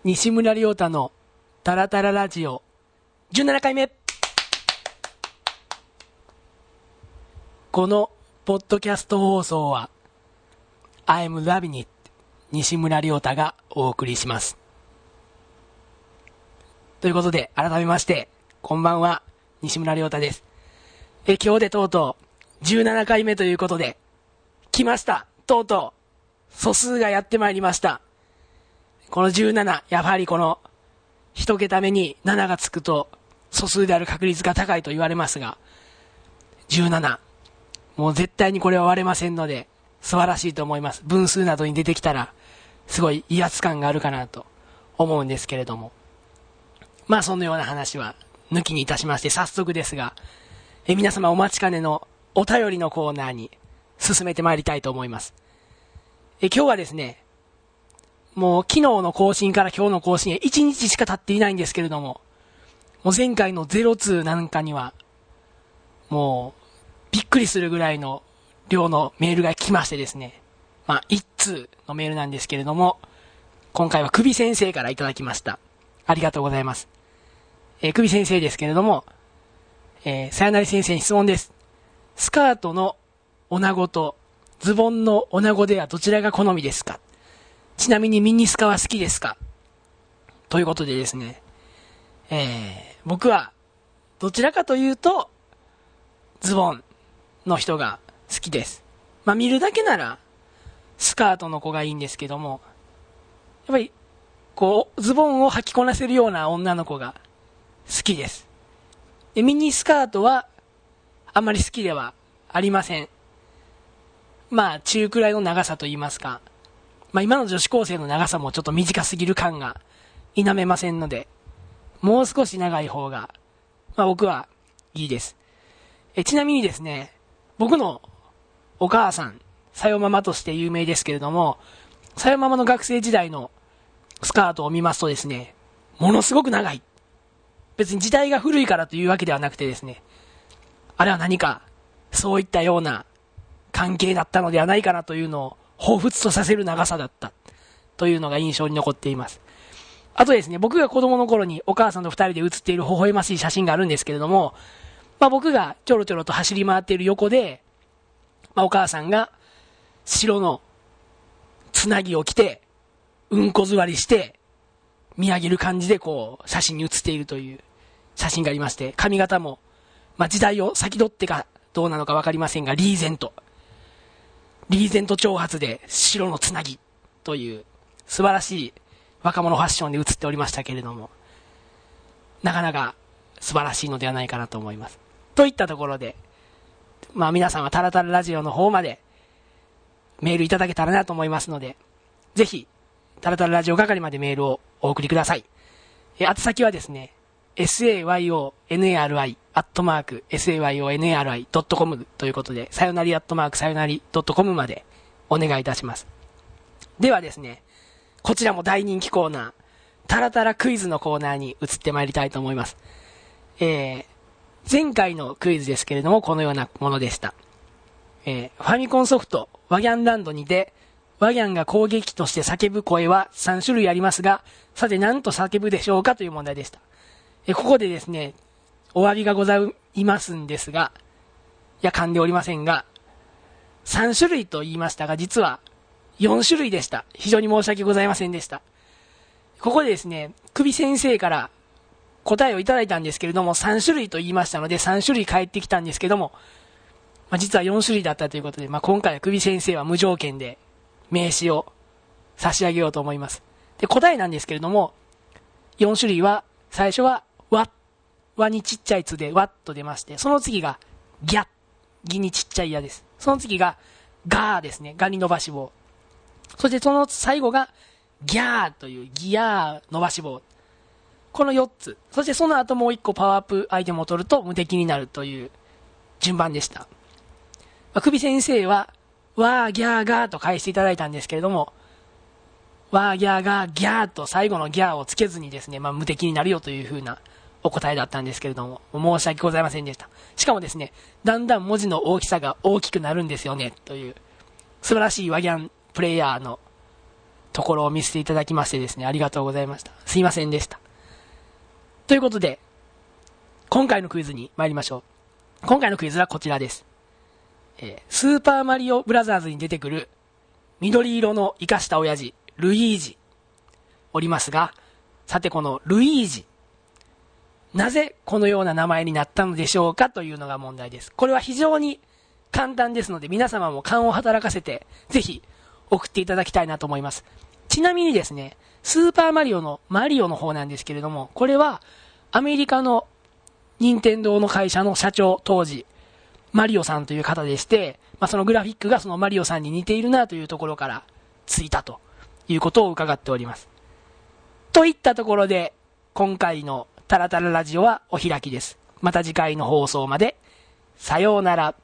西村亮太のタラタララジオ17回目。このポッドキャスト放送は I'm loving it 西村亮太がお送りします。ということで改めましてこんばんは、西村亮太です。今日でとうとう17回目ということで来ました。とうとう素数がやってまいりました。この17、やはりこの一桁目に7がつくと素数である確率が高いと言われますが、17、もう絶対にこれは割れませんので素晴らしいと思います。分数などに出てきたらすごい威圧感があるかなと思うんですけれども、まあそのような話は抜きにいたしまして、早速ですが皆様お待ちかねのお便りのコーナーに進めてまいりたいと思います。今日はですね、もう昨日の更新から今日の更新へ1日しか経っていないんですけれども、もう前回の02なんかにはもうびっくりするぐらいの量のメールが来ましてですね、まあ1通のメールなんですけれども、今回は首先生からいただきました。ありがとうございます。首先生ですけれども、さよなり先生に質問です。スカートの女子とズボンの女子ではどちらが好みですか？ちなみにミニスカは好きですか？ということでですね、僕はどちらかというとズボンの人が好きです。まあ見るだけならスカートの子がいいんですけども、やっぱりこうズボンを履きこなせるような女の子が好きです。でミニスカートはあんまり好きではありません。まあ中くらいの長さと言いますか、まあ今の女子高生の長さもちょっと短すぎる感が否めませんので、もう少し長い方がまあ僕はいいです。ちなみにですね、僕のお母さん、さよママとして有名ですけれども、さよママの学生時代のスカートを見ますとですね、ものすごく長い。別に時代が古いからというわけではなくてですね、あれは何かそういったような関係だったのではないかなというのを彷彿とさせる長さだったというのが印象に残っています。あとですね、僕が子供の頃にお母さんと二人で写っている微笑ましい写真があるんですけれども、まあ僕がちょろちょろと走り回っている横で、まあお母さんが白のつなぎを着てうんこ座りして見上げる感じでこう写真に写っているという写真がありまして、髪型もまあ時代を先取ってかどうなのかわかりませんが、リーゼント長髪で白のつなぎという素晴らしい若者ファッションで写っておりましたけれども、なかなか素晴らしいのではないかなと思います。といったところで、まあ皆さんはタラタララジオの方までメールいただけたらなと思いますので、ぜひタラタララジオ係までメールをお送りください。宛先はですね、sayonari@sayonari.com ということで、さよなり@sayonari.com までお願いいたします。ではですね、こちらも大人気コーナー、タラタラクイズのコーナーに移ってまいりたいと思います。前回のクイズですけれども、このようなものでした。ファミコンソフト、ワギャンランドにて、ワギャンが攻撃として叫ぶ声は3種類ありますが、さて何と叫ぶでしょうかという問題でした。ここでですね、お詫びがございますんですが、いや噛んでおりませんが、3種類と言いましたが、実は4種類でした。非常に申し訳ございませんでした。ここでですね、首先生から答えをいただいたんですけれども、3種類と言いましたので、3種類返ってきたんですけども、まあ、実は4種類だったということで、まあ、今回は首先生は無条件で名刺を差し上げようと思います。で、答えなんですけれども、4種類は、最初は、わにちっちゃいつでわっと出まして、その次がギャ、ギにちっちゃいやです。その次がガーですね、ガに伸ばし棒。そしてその最後がギャーというギヤー伸ばし棒。この4つ。そしてその後もう1個パワーアップアイテムを取ると無敵になるという順番でした。まあ、首先生はわーギャーガーと返していただいたんですけれども、わーギャーガーギャーと最後のギャーをつけずにですね、まあ無敵になるよという風なお答えだったんですけれども、申し訳ございませんでした。しかもですね、だんだん文字の大きさが大きくなるんですよねという素晴らしいワギャンプレイヤーのところを見せていただきましてですね、ありがとうございました。すいませんでした。ということで、今回のクイズに参りましょう。今回のクイズはこちらです。スーパーマリオブラザーズに出てくる緑色の生かした親父、ルイージ、おりますが、さてこのルイージ、なぜこのような名前になったのでしょうかというのが問題です。これは非常に簡単ですので、皆様も勘を働かせて、ぜひ送っていただきたいなと思います。ちなみにですね、スーパーマリオのマリオの方なんですけれども、これはアメリカの任天堂の会社の社長、当時、マリオさんという方でして、そのグラフィックがそのマリオさんに似ているなというところからついたということを伺っております。といったところで、今回のタラタララジオはお開きです。また次回の放送まで。さようなら。